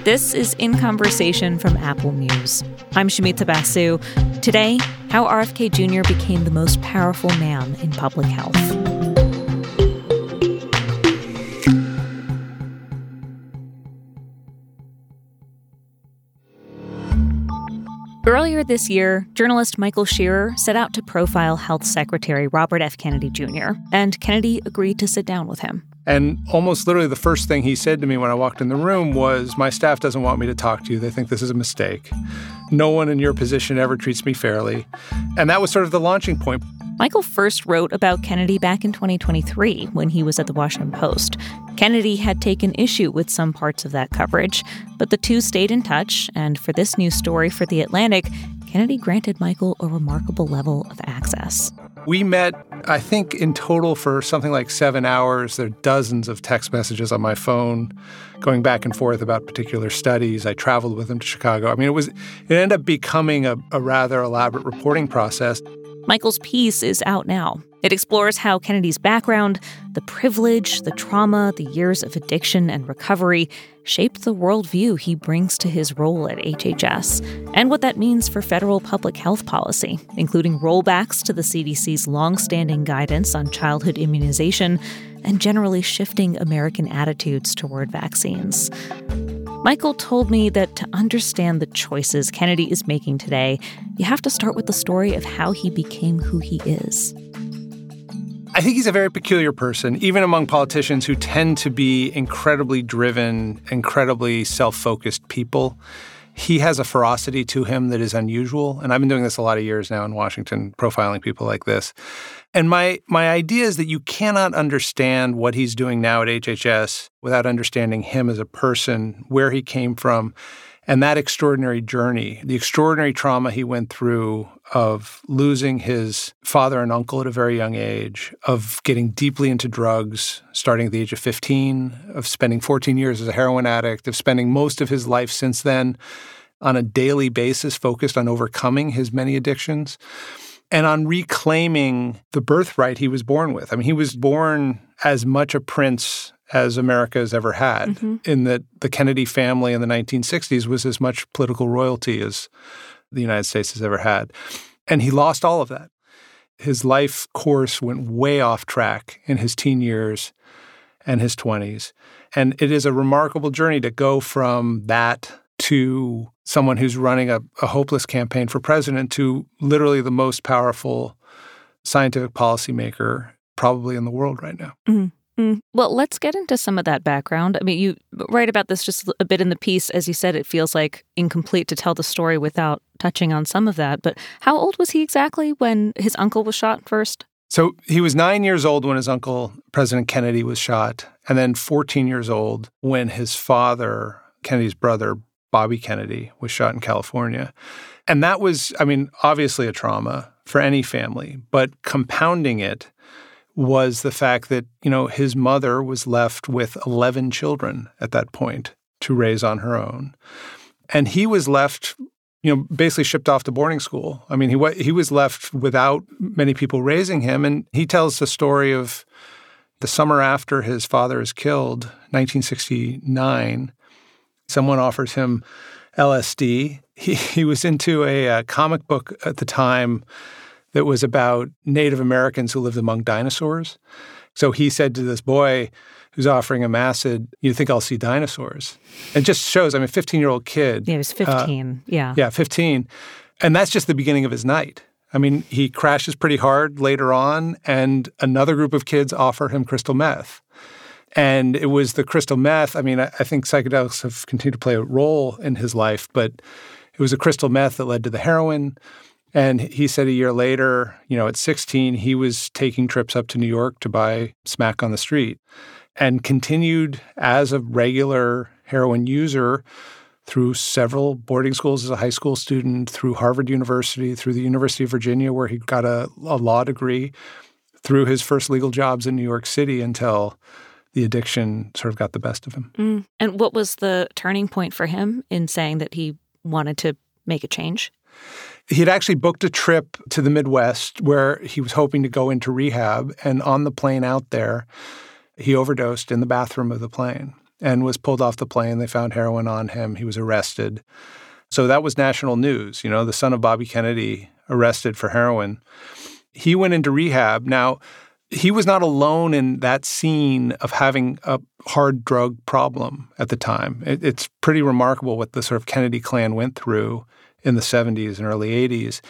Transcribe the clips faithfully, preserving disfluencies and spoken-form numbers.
This is In Conversation from Apple News. I'm Shamita Basu. Today, how R F K Junior became the most powerful man in public health. Earlier this year, journalist Michael Shearer set out to profile Health Secretary Robert F. Kennedy Junior, and Kennedy agreed to sit down with him. And almost literally the first thing he said to me when I walked in the room was, "My staff doesn't want me to talk to you. They think this is a mistake. No one in your position ever treats me fairly." And that was sort of the launching point. Michael first wrote about Kennedy back in twenty twenty-three when he was at the Washington Post. Kennedy had taken issue with some parts of that coverage, but the two stayed in touch, and for this new story for The Atlantic, Kennedy granted Michael a remarkable level of access. We met, I think, in total for something like seven hours. There are dozens of text messages on my phone going back and forth about particular studies. I traveled with him to Chicago. I mean, it was it ended up becoming a, a rather elaborate reporting process. Michael's piece is out now. It explores how Kennedy's background, the privilege, the trauma, the years of addiction and recovery shaped the worldview he brings to his role at H H S, and what that means for federal public health policy, including rollbacks to the C D C's longstanding guidance on childhood immunization and generally shifting American attitudes toward vaccines. Michael told me that to understand the choices Kennedy is making today, you have to start with the story of how he became who he is. I think he's a very peculiar person, even among politicians who tend to be incredibly driven, incredibly self-focused people. He has a ferocity to him that is unusual, and I've been doing this a lot of years now in Washington, profiling people like this. And my my idea is that you cannot understand what he's doing now at H H S without understanding him as a person, where he came from, and that extraordinary journey, the extraordinary trauma he went through of losing his father and uncle at a very young age, of getting deeply into drugs starting at the age of fifteen, of spending fourteen years as a heroin addict, of spending most of his life since then on a daily basis focused on overcoming his many addictions, and on reclaiming the birthright he was born with. I mean, he was born as much a prince as America has ever had, mm-hmm. in that the Kennedy family in the nineteen sixties was as much political royalty as the United States has ever had. And he lost all of that. His life course went way off track in his teen years and his twenties. And it is a remarkable journey to go from that to someone who's running a, a hopeless campaign for president to literally the most powerful scientific policymaker probably in the world right now. Mm-hmm. Mm. Well, let's get into some of that background. I mean, you write about this just a bit in the piece. As you said, it feels like incomplete to tell the story without touching on some of that. But how old was he exactly when his uncle was shot first? So he was nine years old when his uncle, President Kennedy, was shot, and then fourteen years old when his father, Kennedy's brother, Bobby Kennedy, was shot in California. And that was, I mean, obviously a trauma for any family, but compounding it was the fact that, you know, his mother was left with eleven children at that point to raise on her own. And he was left, you know, basically shipped off to boarding school. I mean, he he was left without many people raising him. And he tells the story of the summer after his father is killed, nineteen sixty-nine, someone offers him L S D. He, he was into a, a comic book at the time that was about Native Americans who lived among dinosaurs. So he said to this boy who's offering him acid, "You think I'll see dinosaurs?" It just shows, I mean, a fifteen-year-old kid. Yeah, he was fifteen, uh, yeah. Yeah, fifteen. And that's just the beginning of his night. I mean, he crashes pretty hard later on, and another group of kids offer him crystal meth. And it was the crystal meth. I mean, I, I think psychedelics have continued to play a role in his life, but it was the crystal meth that led to the heroin. And he said a year later, you know, at sixteen, he was taking trips up to New York to buy smack on the street and continued as a regular heroin user through several boarding schools as a high school student, through Harvard University, through the University of Virginia, where he got a, a law degree, through his first legal jobs in New York City until the addiction sort of got the best of him. Mm. And what was the turning point for him in saying that he wanted to make a change? He had actually booked a trip to the Midwest where he was hoping to go into rehab. And on the plane out there, he overdosed in the bathroom of the plane. and was pulled off the plane. They found heroin on him. He was arrested. So that was national news, you know, the son of Bobby Kennedy arrested for heroin. He went into rehab. Now, he was not alone in that scene of having a hard drug problem at the time. It, it's pretty remarkable what the sort of Kennedy clan went through in the seventies and early eighties.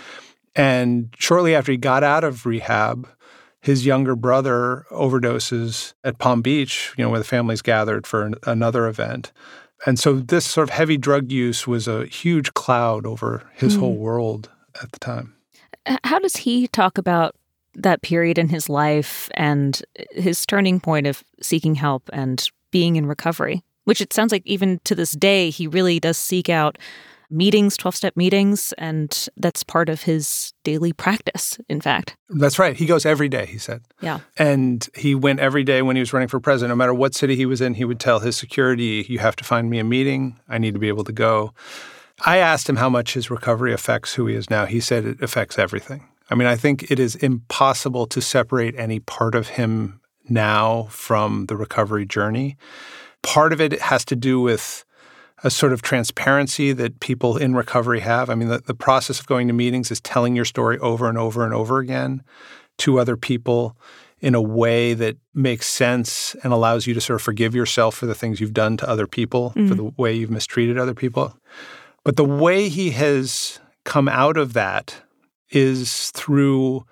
And shortly after he got out of rehab, his younger brother overdoses at Palm Beach, you know, where the families gathered for an, another event. And so this sort of heavy drug use was a huge cloud over his mm. whole world at the time. How does he talk about that period in his life and his turning point of seeking help and being in recovery? Which it sounds like even to this day, he really does seek out meetings, twelve-step meetings, and that's part of his daily practice, in fact. That's right. He goes every day, he said. Yeah. And he went every day when he was running for president. No matter what city he was in, he would tell his security, you have to find me a meeting. I need to be able to go. I asked him how much his recovery affects who he is now. He said it affects everything. I mean, I think it is impossible to separate any part of him now from the recovery journey. Part of it has to do with a sort of transparency that people in recovery have. I mean, the, the process of going to meetings is telling your story over and over and over again to other people in a way that makes sense and allows you to sort of forgive yourself for the things you've done to other people, mm-hmm. for the way you've mistreated other people. But the way he has come out of that is through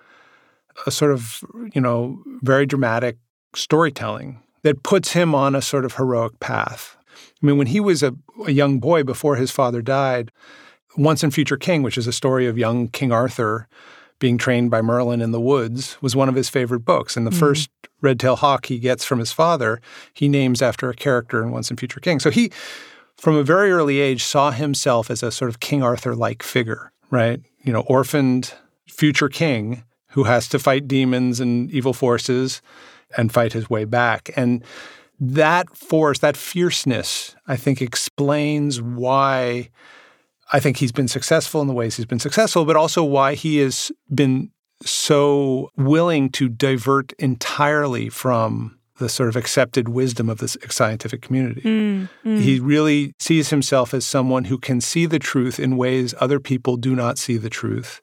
a sort of, you know, very dramatic storytelling that puts him on a sort of heroic path. I mean, when he was a, a young boy before his father died, Once and Future King, which is a story of young King Arthur being trained by Merlin in the woods, was one of his favorite books. And the mm-hmm. first red-tailed hawk he gets from his father, he names after a character in Once and Future King. So he, from a very early age, saw himself as a sort of King Arthur-like figure, right? You know, orphaned future king who has to fight demons and evil forces and fight his way back. And that force, that fierceness, I think explains why I think he's been successful in the ways he's been successful, but also why he has been so willing to divert entirely from the sort of accepted wisdom of this scientific community. Mm, mm. He really sees himself as someone who can see the truth in ways other people do not see the truth.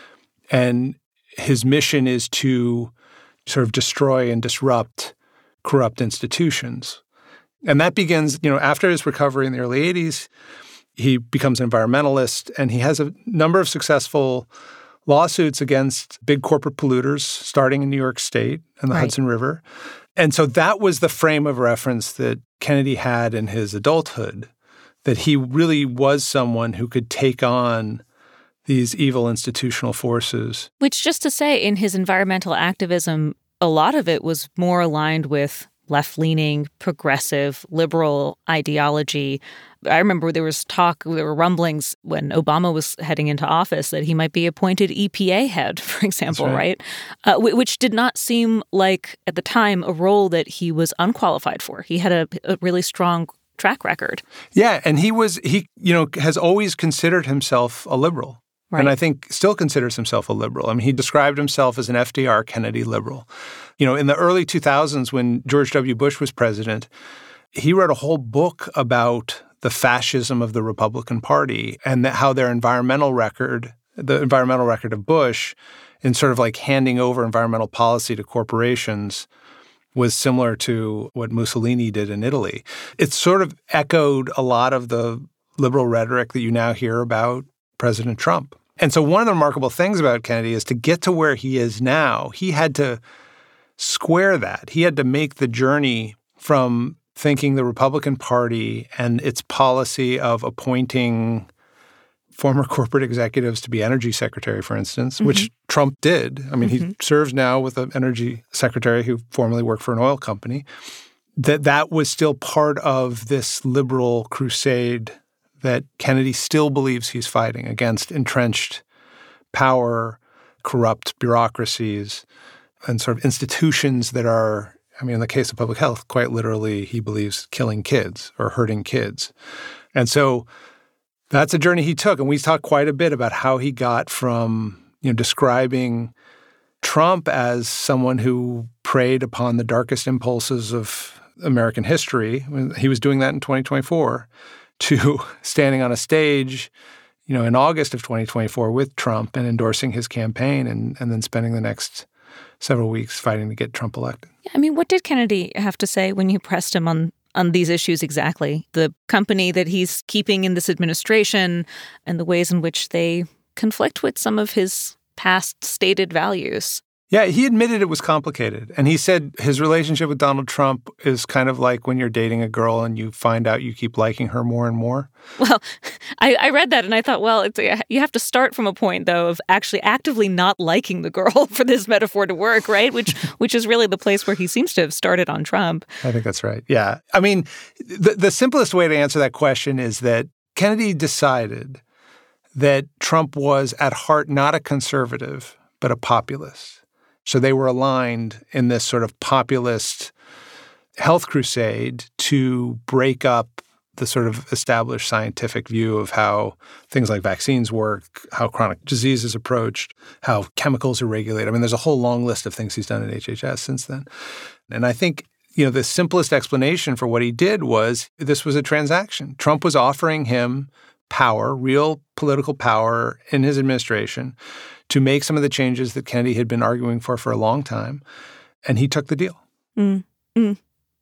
And his mission is to sort of destroy and disrupt corrupt institutions. And that begins, you know, after his recovery in the early eighties, he becomes an environmentalist, and he has a number of successful lawsuits against big corporate polluters, starting in New York State and the right. Hudson River. And so that was the frame of reference that Kennedy had in his adulthood, that he really was someone who could take on these evil institutional forces. Which, just to say, in his environmental activism, a lot of it was more aligned with left-leaning, progressive, liberal ideology. I remember there was talk, there were rumblings when Obama was heading into office that he might be appointed E P A head, for example, right? right? Uh, which did not seem like, at the time, a role that he was unqualified for. He had a, a really strong track record. Yeah, and he was, he, you know, has always considered himself a liberal. Right. And I think still considers himself a liberal. I mean, he described himself as an F D R Kennedy liberal. You know, in the early two thousands, when George W. Bush was president, he wrote a whole book about the fascism of the Republican Party and that how their environmental record, the environmental record of Bush, in sort of like handing over environmental policy to corporations, was similar to what Mussolini did in Italy. It sort of echoed a lot of the liberal rhetoric that you now hear about President Trump. And so one of the remarkable things about Kennedy is to get to where he is now, he had to square that. He had to make the journey from thinking the Republican Party and its policy of appointing former corporate executives to be energy secretary, for instance, mm-hmm. which Trump did. I mean, mm-hmm. he serves now with an energy secretary who formerly worked for an oil company. That that was still part of this liberal crusade that Kennedy still believes he's fighting against entrenched power, corrupt bureaucracies, and sort of institutions that are, I mean, in the case of public health, quite literally, he believes killing kids or hurting kids. And so that's a journey he took. And we talked quite a bit about how he got from, you know, describing Trump as someone who preyed upon the darkest impulses of American history, he was doing that in twenty twenty-four, to standing on a stage, you know, in August of twenty twenty-four with Trump and endorsing his campaign and, and then spending the next several weeks fighting to get Trump elected. I mean, what did Kennedy have to say when you pressed him on, on these issues exactly? The company that he's keeping in this administration and the ways in which they conflict with some of his past stated values. Yeah, he admitted it was complicated. And he said his relationship with Donald Trump is kind of like when you're dating a girl and you find out you keep liking her more and more. Well, I, I read that and I thought, well, it's, you have to start from a point, though, of actually actively not liking the girl for this metaphor to work, right? Which which is really the place where he seems to have started on Trump. I think that's right. Yeah. I mean, the, the simplest way to answer that question is that Kennedy decided that Trump was at heart not a conservative, but a populist. So they were aligned in this sort of populist health crusade to break up the sort of established scientific view of how things like vaccines work, how chronic disease is approached, how chemicals are regulated. I mean, there's a whole long list of things he's done at H H S since then. And I think, you know, the simplest explanation for what he did was this was a transaction. Trump was offering him power, real political power in his administration to make some of the changes that Kennedy had been arguing for for a long time, and he took the deal. Mm, mm.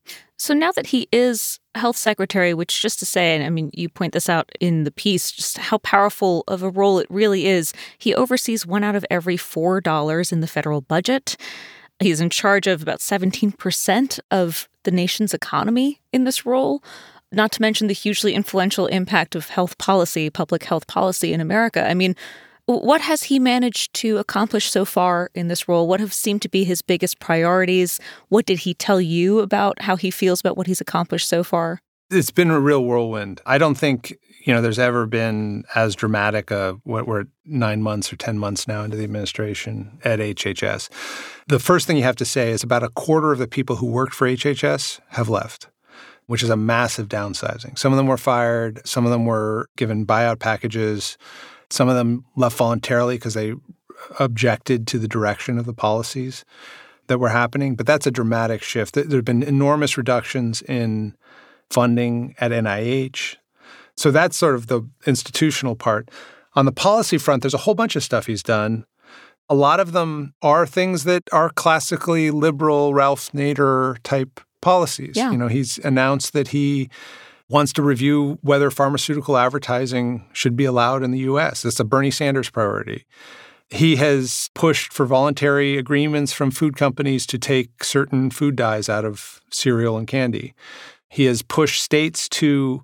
So now that he is health secretary, which just to say, and I mean, you point this out in the piece, just how powerful of a role it really is. He oversees one out of every four dollars in the federal budget. He's in charge of about seventeen percent of the nation's economy in this role, not to mention the hugely influential impact of health policy, public health policy in America. I mean, what has he managed to accomplish so far in this role? What have seemed to be his biggest priorities? What did he tell you about how he feels about what he's accomplished so far? It's been a real whirlwind. I don't think, you know, there's ever been as dramatic a, what we're nine months or ten months now into the administration at H H S. The first thing you have to say is about a quarter of the people who worked for H H S have left, which is a massive downsizing. Some of them were fired. Some of them were given buyout packages. Some of them left voluntarily because they objected to the direction of the policies that were happening. But that's a dramatic shift. There have been enormous reductions in funding at N I H. So that's sort of the institutional part. On the policy front, there's a whole bunch of stuff he's done. A lot of them are things that are classically liberal Ralph Nader type policies. Yeah. You know, he's announced that he wants to review whether pharmaceutical advertising should be allowed in the U S. It's a Bernie Sanders priority. He has pushed for voluntary agreements from food companies to take certain food dyes out of cereal and candy. He has pushed states to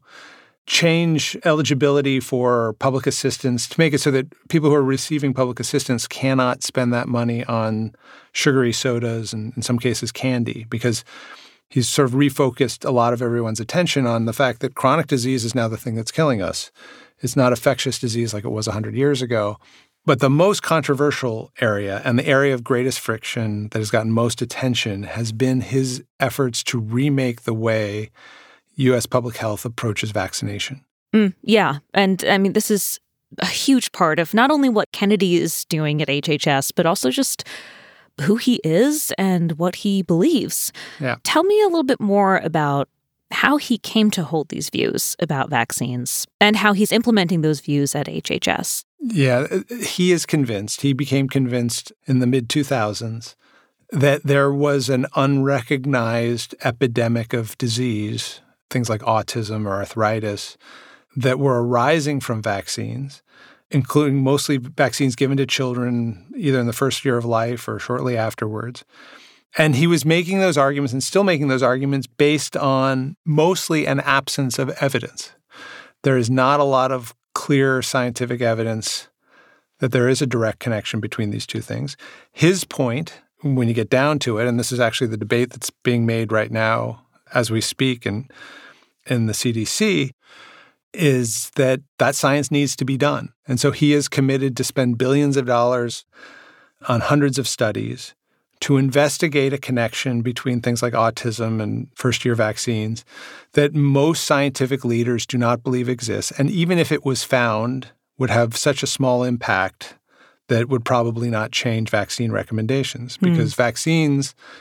change eligibility for public assistance to make it so that people who are receiving public assistance cannot spend that money on sugary sodas and, in some cases, candy, because he's sort of refocused a lot of everyone's attention on the fact that chronic disease is now the thing that's killing us. It's not infectious disease like it was one hundred years ago. But the most controversial area and the area of greatest friction that has gotten most attention has been his efforts to remake the way U S public health approaches vaccination. Mm, yeah. And I mean, this is a huge part of not only what Kennedy is doing at H H S, but also just who he is and what he believes. Yeah. Tell me a little bit more about how he came to hold these views about vaccines and how he's implementing those views at H H S. Yeah, he is convinced, he became convinced in the mid two thousands that there was an unrecognized epidemic of disease, things like autism or arthritis, that were arising from vaccines, including mostly vaccines given to children either in the first year of life or shortly afterwards. And he was making those arguments and still making those arguments based on mostly an absence of evidence. There is not a lot of clear scientific evidence that there is a direct connection between these two things. His point, when you get down to it, and this is actually the debate that's being made right now as we speak in, in the C D C, is that that science needs to be done. And so he is committed to spend billions of dollars on hundreds of studies to investigate a connection between things like autism and first-year vaccines that most scientific leaders do not believe exists. And even if it was found, would have such a small impact that it would probably not change vaccine recommendations because mm. vaccines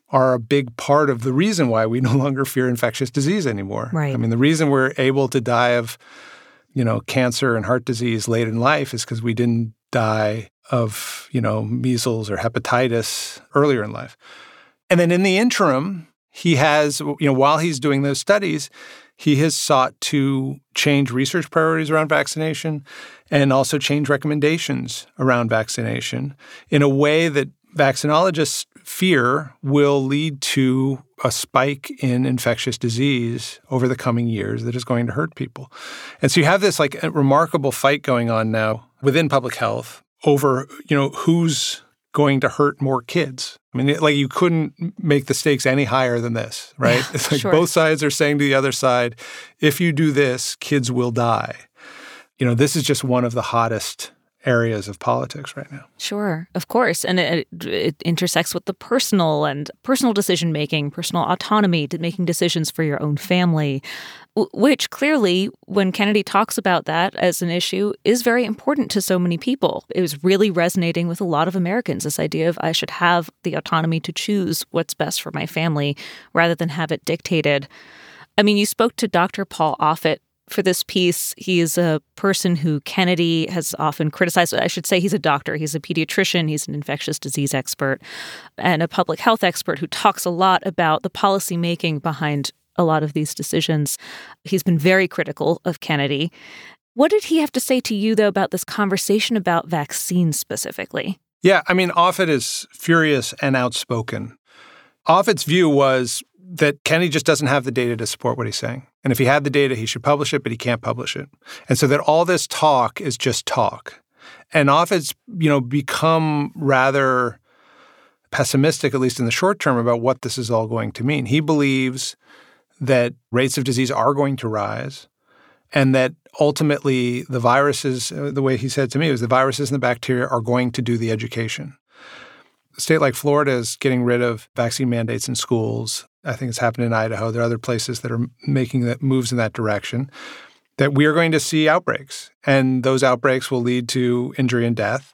are a big part of the reason why we no longer fear infectious disease anymore. Right. I mean, the reason we're able to die of, you know, cancer and heart disease late in life is because we didn't die of, you know, measles or hepatitis earlier in life. And then in the interim, he has, you know, while he's doing those studies, he has sought to change research priorities around vaccination and also change recommendations around vaccination in a way that vaccinologists fear will lead to a spike in infectious disease over the coming years that is going to hurt people. And so you have this like a remarkable fight going on now within public health over, you know, who's going to hurt more kids. I mean, like you couldn't make the stakes any higher than this, right? Yeah, it's like sure. Both sides are saying to the other side, if you do this, kids will die. You know, this is just one of the hottest areas of politics right now. Sure, of course. And it, it intersects with the personal and personal decision-making, personal autonomy, to making decisions for your own family, which clearly, when Kennedy talks about that as an issue, is very important to so many people. It was really resonating with a lot of Americans, this idea of I should have the autonomy to choose what's best for my family rather than have it dictated. I mean, you spoke to Doctor Paul Offit for this piece. He is a person who Kennedy has often criticized. I should say he's a doctor. He's a pediatrician. He's an infectious disease expert and a public health expert who talks a lot about the policy making behind a lot of these decisions. He's been very critical of Kennedy. What did he have to say to you, though, about this conversation about vaccines specifically? Yeah, I mean, Offit is furious and outspoken. Offit's view was that Kennedy just doesn't have the data to support what he's saying. And if he had the data, he should publish it, but he can't publish it. And so that all this talk is just talk. And Offit's, you know, become rather pessimistic, at least in the short term, about what this is all going to mean. He believes that rates of disease are going to rise and that ultimately the viruses, the way he said to me, was the viruses and the bacteria are going to do the education. A state like Florida is getting rid of vaccine mandates in schools. I think it's happened in Idaho. There are other places that are making that moves in that direction, that we are going to see outbreaks. And those outbreaks will lead to injury and death.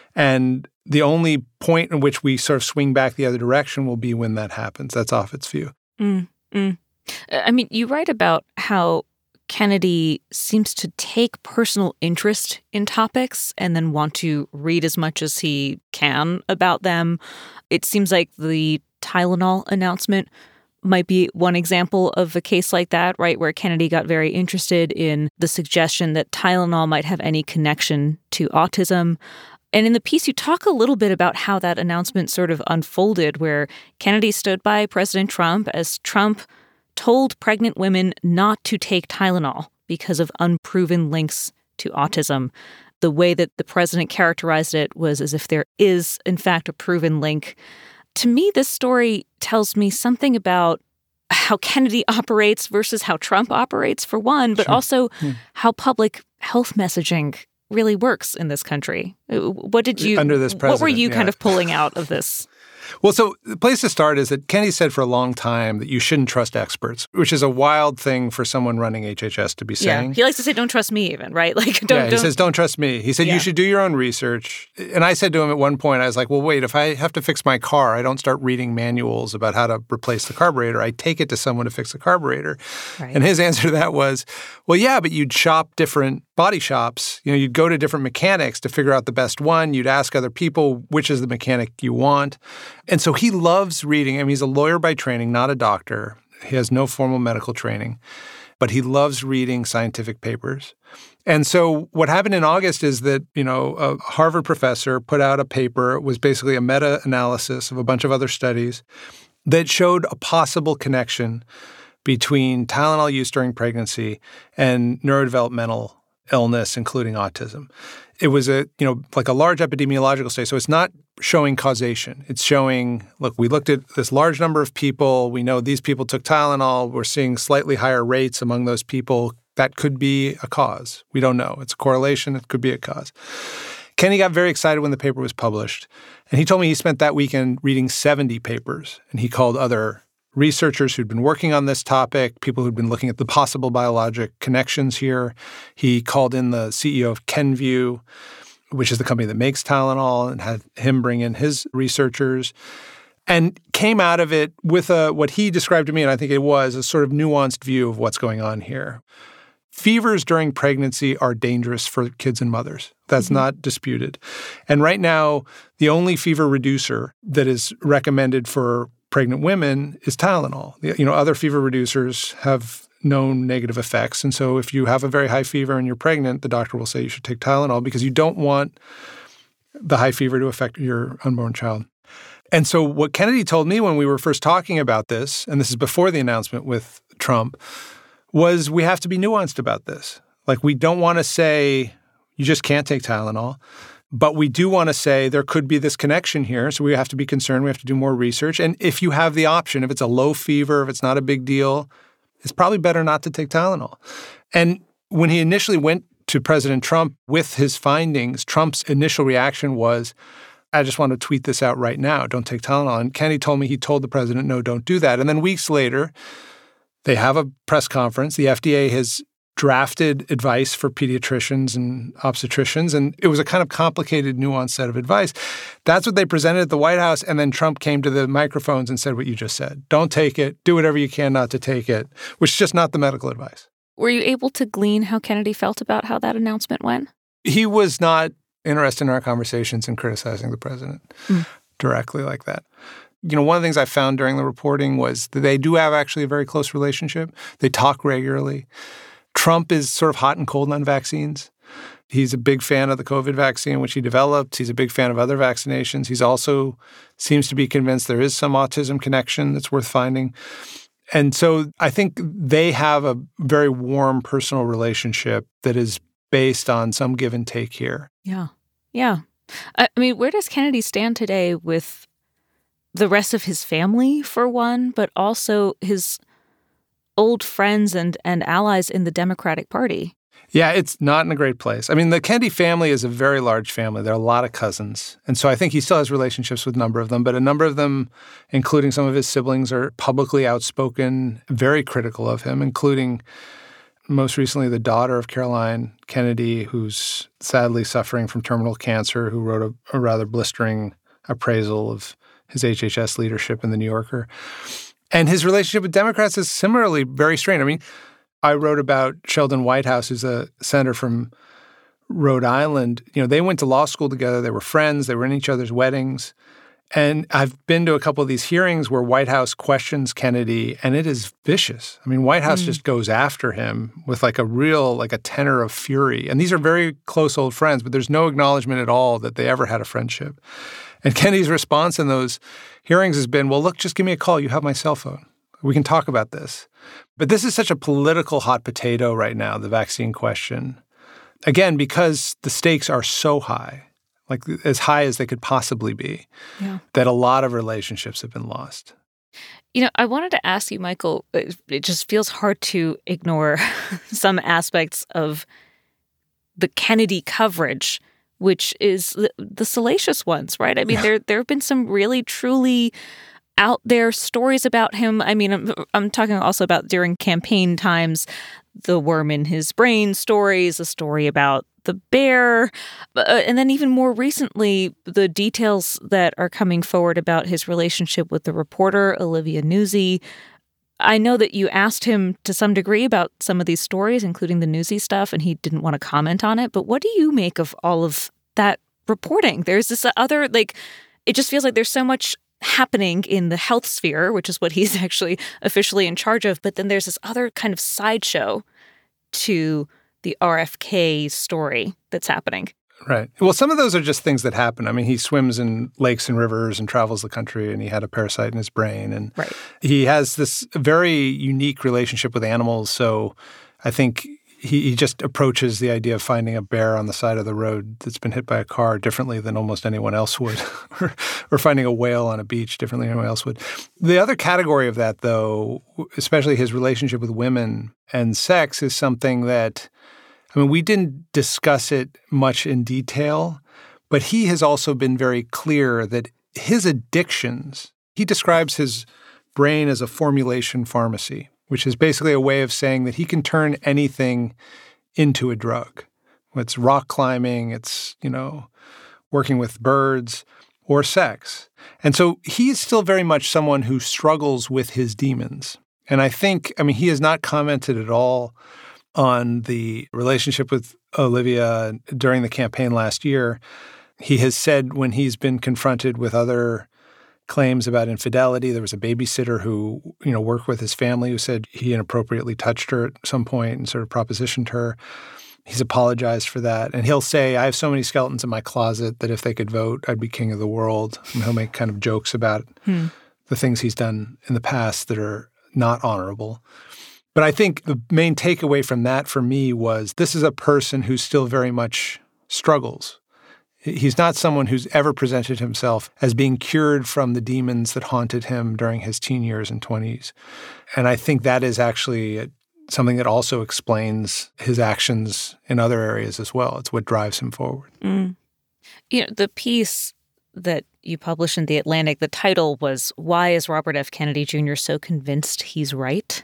And the only point in which we sort of swing back the other direction will be when that happens. That's Offit's view. Mm, mm. I mean, you write about how Kennedy seems to take personal interest in topics and then want to read as much as he can about them. It seems like the Tylenol announcement might be one example of a case like that, right, where Kennedy got very interested in the suggestion that Tylenol might have any connection to autism. And in the piece, you talk a little bit about how that announcement sort of unfolded, where Kennedy stood by President Trump as Trump told pregnant women not to take Tylenol because of unproven links to autism. The way that the president characterized it was as if there is, in fact, a proven link. To me, this story tells me something about how Kennedy operates versus how Trump operates, for one, but Sure. also yeah. how public health messaging really works in this country. What did you, Under this what were president, you yeah. kind of pulling out of this? Well, so the place to start is that Kennedy said for a long time that you shouldn't trust experts, which is a wild thing for someone running H H S to be saying. Yeah, he likes to say, don't trust me even, right? Like, don't, yeah, he don't. says, don't trust me. He said, Yeah. you should do your own research. And I said to him at one point, I was like, well, wait, if I have to fix my car, I don't start reading manuals about how to replace the carburetor. I take it to someone to fix the carburetor. Right. And his answer to that was, well, yeah, but you'd shop different body shops. You know, you'd go to different mechanics to figure out the best one. You'd ask other people which is the mechanic you want. And so he loves reading. I mean, he's a lawyer by training, not a doctor. He has no formal medical training, but he loves reading scientific papers. And so what happened in August is that, you know, a Harvard professor put out a paper. It was basically a meta-analysis of a bunch of other studies that showed a possible connection between Tylenol use during pregnancy and neurodevelopmental illness, including autism. It was a, you know, like a large epidemiological study. So it's not showing causation. It's showing, look, we looked at this large number of people. We know these people took Tylenol. We're seeing slightly higher rates among those people. That could be a cause. We don't know. It's a correlation. It could be a cause. Kenny got very excited when the paper was published. And he told me he spent that weekend reading seventy papers. And he called other researchers who'd been working on this topic, people who'd been looking at the possible biologic connections here. He called in the C E O of Kenvue, which is the company that makes Tylenol, and had him bring in his researchers. and came out of it with a what he described to me, and I think it was, a sort of nuanced view of what's going on here. Fevers during pregnancy are dangerous for kids and mothers. That's mm-hmm. not disputed. And right now, the only fever reducer that is recommended for pregnant women is Tylenol. You know, other fever reducers have known negative effects. And so if you have a very high fever and you're pregnant, the doctor will say you should take Tylenol because you don't want the high fever to affect your unborn child. And so what Kennedy told me when we were first talking about this, and this is before the announcement with Trump, was we have to be nuanced about this. Like, we don't want to say you just can't take Tylenol, but we do want to say there could be this connection here, so we have to be concerned. We have to do more research. And if you have the option, if it's a low fever, if it's not a big deal, it's probably better not to take Tylenol. And when he initially went to President Trump with his findings, Trump's initial reaction was, I just want to tweet this out right now. Don't take Tylenol. And Kennedy told me he told the president, no, don't do that. And then weeks later, they have a press conference. The F D A has drafted advice for pediatricians and obstetricians, and it was a kind of complicated, nuanced set of advice. That's what they presented at the White House, and then Trump came to the microphones and said what you just said. Don't take it. Do whatever you can not to take it, which is just not the medical advice. Were you able to glean how Kennedy felt about how that announcement went? He was not interested in our conversations and criticizing the president mm. directly like that. You know, one of the things I found during the reporting was that they do have actually a very close relationship. They talk regularly. Trump is sort of hot and cold on vaccines. He's a big fan of the COVID vaccine, which he developed. He's a big fan of other vaccinations. He's also seems to be convinced there is some autism connection that's worth finding. And so I think they have a very warm personal relationship that is based on some give and take here. Yeah. Yeah. I mean, where does Kennedy stand today with the rest of his family, for one, but also his old friends and, and allies in the Democratic Party? Yeah, it's not in a great place. I mean, the Kennedy family is a very large family. There are a lot of cousins. And so I think he still has relationships with a number of them, but a number of them, including some of his siblings, are publicly outspoken, very critical of him, including most recently the daughter of Caroline Kennedy, who's sadly suffering from terminal cancer, who wrote a, a rather blistering appraisal of his H H S leadership in The New Yorker. And his relationship with Democrats is similarly very strained. I mean, I wrote about Sheldon Whitehouse, who's a senator from Rhode Island. You know, they went to law school together. They were friends. They were in each other's weddings. And I've been to a couple of these hearings where Whitehouse questions Kennedy, and it is vicious. I mean, Whitehouse mm. just goes after him with like a real, like a tenor of fury. And these are very close old friends, but there's no acknowledgement at all that they ever had a friendship. And Kennedy's response in those hearings has been, well, look, just give me a call. You have my cell phone. We can talk about this. But this is such a political hot potato right now, the vaccine question. Again, because the stakes are so high, like as high as they could possibly be, yeah. that a lot of relationships have been lost. You know, I wanted to ask you, Michael, it just feels hard to ignore some aspects of the Kennedy coverage, which is the, the salacious ones, right? I mean, yeah. there there have been some really, truly out there stories about him. I mean, I'm, I'm talking also about during campaign times, the worm in his brain stories, a story about the bear, uh, and then even more recently, the details that are coming forward about his relationship with the reporter, Olivia Nuzzi. I know that you asked him to some degree about some of these stories, including the Nuzzi stuff, and he didn't want to comment on it. But what do you make of all of that reporting? There's this other, like, it just feels like there's so much happening in the health sphere, which is what he's actually officially in charge of. But then there's this other kind of sideshow to the R F K story that's happening. Right. Well, some of those are just things that happen. I mean, he swims in lakes and rivers and travels the country, and he had a parasite in his brain. And right. he has this very unique relationship with animals. So I think he, he just approaches the idea of finding a bear on the side of the road that's been hit by a car differently than almost anyone else would, or, or finding a whale on a beach differently than anyone else would. The other category of that, though, especially his relationship with women and sex, is something that, I mean, we didn't discuss it much in detail, but he has also been very clear that his addictions, he describes his brain as a formulation pharmacy, which is basically a way of saying that he can turn anything into a drug. It's rock climbing, it's, you know, working with birds, or sex. And so he is still very much someone who struggles with his demons. And I think, I mean, he has not commented at all on the relationship with Olivia during the campaign last year. He has said when he's been confronted with other claims about infidelity, there was a babysitter who, you know, worked with his family who said he inappropriately touched her at some point and sort of propositioned her. He's apologized for that. And he'll say, I have so many skeletons in my closet that if they could vote, I'd be king of the world. And he'll make kind of jokes about hmm. the things he's done in the past that are not honorable. But I think the main takeaway from that for me was this is a person who still very much struggles. He's not someone who's ever presented himself as being cured from the demons that haunted him during his teen years and twenties. And I think that is actually something that also explains his actions in other areas as well. It's what drives him forward. Mm. You know, the piece that you published in The Atlantic, the title was, Why is Robert F. Kennedy Junior so convinced he's right?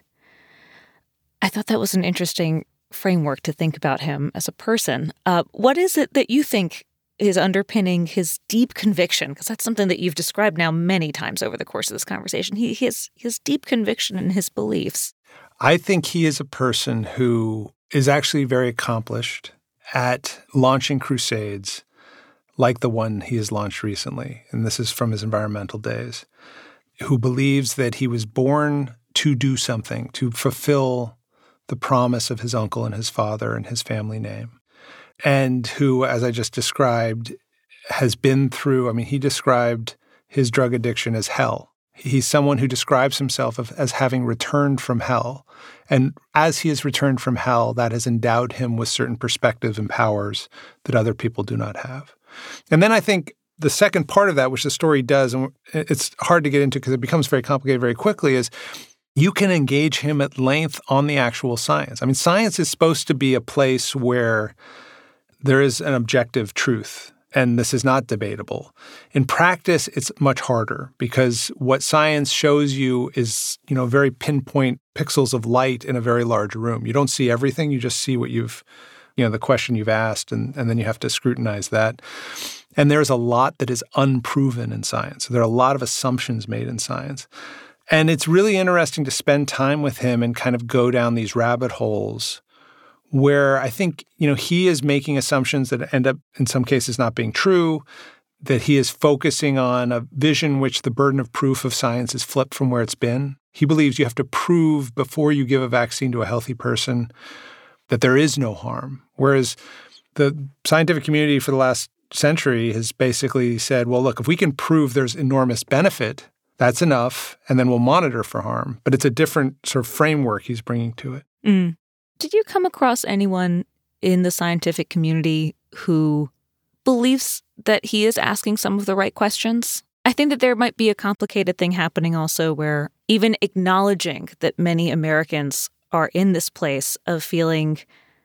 I thought that was an interesting framework to think about him as a person. Uh, what is it that you think is underpinning his deep conviction? Because that's something that you've described now many times over the course of this conversation. He, he has his deep conviction in his beliefs. I think he is a person who is actually very accomplished at launching crusades like the one he has launched recently, and this is from his environmental days, who believes that he was born to do something, to fulfill the promise of his uncle and his father and his family name, and who, as I just described, has been through, I mean, he described his drug addiction as hell. He's someone who describes himself as having returned from hell. And as he has returned from hell, that has endowed him with certain perspectives and powers that other people do not have. And then I think the second part of that, which the story does, and it's hard to get into because it becomes very complicated very quickly, is you can engage him at length on the actual science. I mean, science is supposed to be a place where there is an objective truth, and this is not debatable. In practice, it's much harder because what science shows you is, you know, very pinpoint pixels of light in a very large room. You don't see everything. You just see what you've, you know, the question you've asked, and, and then you have to scrutinize that. And there's a lot that is unproven in science. So there are a lot of assumptions made in science. And it's really interesting to spend time with him and kind of go down these rabbit holes where I think, you know, he is making assumptions that end up in some cases not being true, that he is focusing on a vision which the burden of proof of science is flipped from where it's been. He believes you have to prove before you give a vaccine to a healthy person that there is no harm, whereas the scientific community for the last century has basically said, well, look, if we can prove there's enormous benefit, that's enough, and then we'll monitor for harm. But it's a different sort of framework he's bringing to it. Mm. Did you come across anyone in the scientific community who believes that he is asking some of the right questions? I think that there might be a complicated thing happening also where even acknowledging that many Americans are in this place of feeling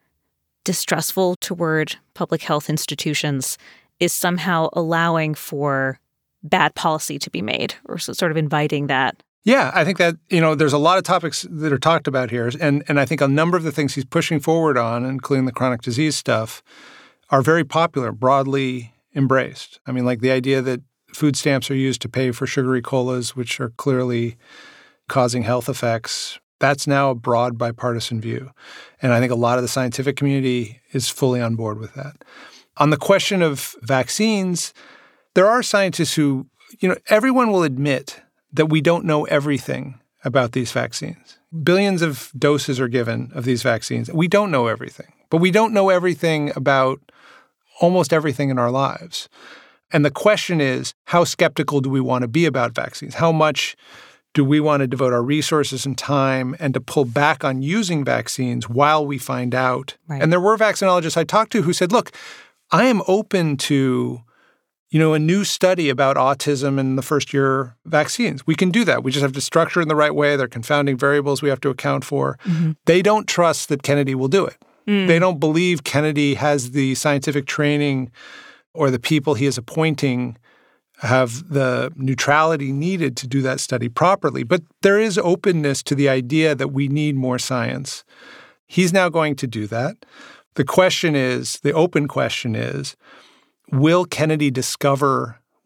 distrustful toward public health institutions is somehow allowing for bad policy to be made or sort of inviting that. Yeah, I think that, you know, there's a lot of topics that are talked about here. And, and I think a number of the things he's pushing forward on, including the chronic disease stuff, are very popular, broadly embraced. I mean, like the idea that food stamps are used to pay for sugary colas, which are clearly causing health effects, that's now a broad bipartisan view. And I think a lot of the scientific community is fully on board with that. On the question of vaccines, there are scientists who, you know, everyone will admit that we don't know everything about these vaccines. Billions of doses are given of these vaccines. We don't know everything, but we don't know everything about almost everything in our lives. And the question is, how skeptical do we want to be about vaccines? How much do we want to devote our resources and time and to pull back on using vaccines while we find out? Right. And there were vaccinologists I talked to who said, look, I am open to, you know, a new study about autism in the first-year vaccines. We can do that. We just have to structure it in the right way. There are confounding variables we have to account for. Mm-hmm. They don't trust that Kennedy will do it. Mm. They don't believe Kennedy has the scientific training or the people he is appointing have the neutrality needed to do that study properly. But there is openness to the idea that we need more science. He's now going to do that. The question is, the open question is, will Kennedy discover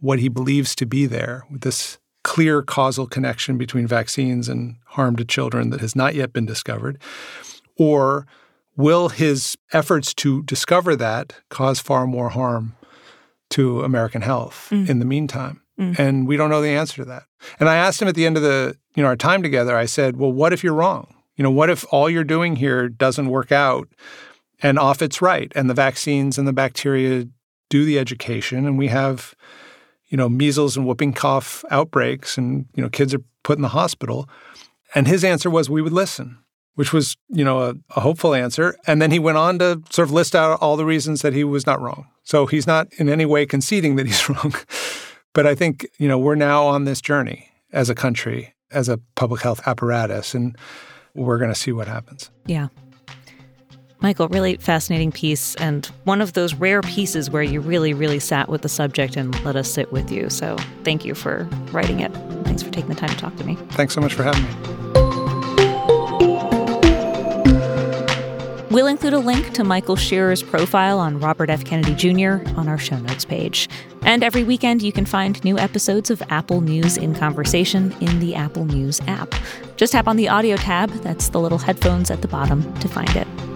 what he believes to be there, with this clear causal connection between vaccines and harm to children that has not yet been discovered? Or will his efforts to discover that cause far more harm to American health mm. in the meantime? Mm. And we don't know the answer to that. And I asked him at the end of the, you know, our time together, I said, well, what if you're wrong? You know, what if all you're doing here doesn't work out and off it's right, and the vaccines and the bacteria do the education, and we have, you know, measles and whooping cough outbreaks, and, you know, kids are put in the hospital? And his answer was, we would listen, which was, you know, a, a hopeful answer. And then he went on to sort of list out all the reasons that he was not wrong. So he's not in any way conceding that he's wrong. But I think, you know, we're now on this journey as a country, as a public health apparatus, and we're going to see what happens. Yeah. Michael, really fascinating piece, and one of those rare pieces where you really, really sat with the subject and let us sit with you. So thank you for writing it. Thanks for taking the time to talk to me. Thanks so much for having me. We'll include a link to Michael Shearer's profile on Robert F. Kennedy Junior on our show notes page. And every weekend, you can find new episodes of Apple News in Conversation in the Apple News app. Just tap on the audio tab, that's the little headphones at the bottom, to find it.